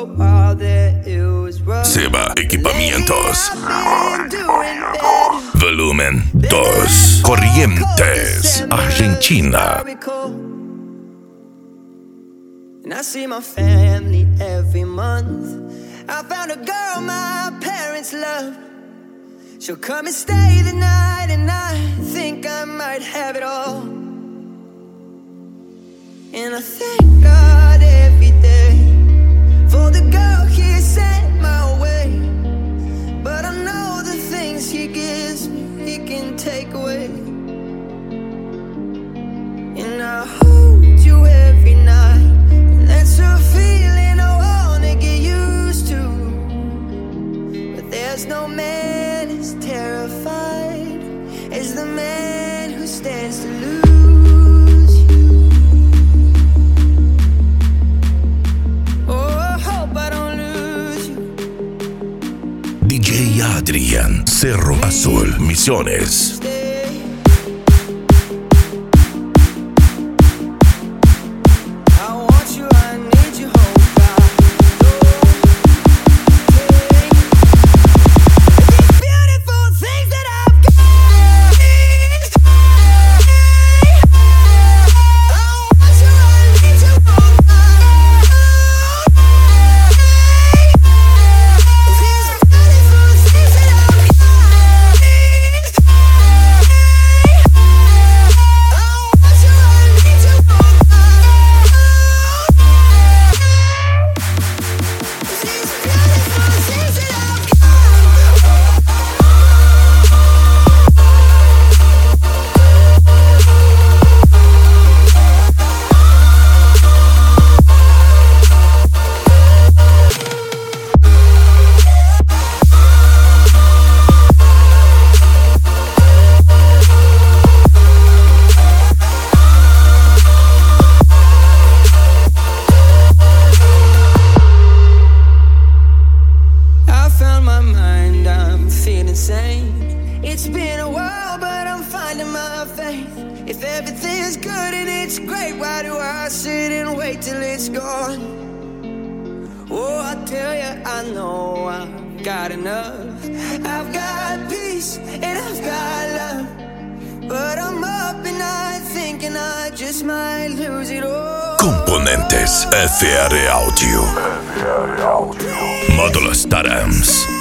a while there it was rough. Seba Equipamientos. I've been doing better. Volumen 2. Corrientes, Argentina. And I see my family every month. I found a girl my parents love. She'll come and stay the night, and I think I might have it all. And I thank God every day for the girl He sent my way. But I know the things He gives me, He can take away. And I hold you every night, and that's a feeling I wanna get used to. But there's no man as terrified as the man who stands to lose you. Oh, I hope I don't lose you. DJ Adrian, Cerro Azul, Misiones. It's been a while, but I'm finding my faith. If everything's good and it's great, why do I sit and wait till it's gone? Oh, I tell you, I know I've got enough. I've got peace and I've got love, but I'm up at night thinking I just might lose it all. Componentes FR Audio. Modular Starams.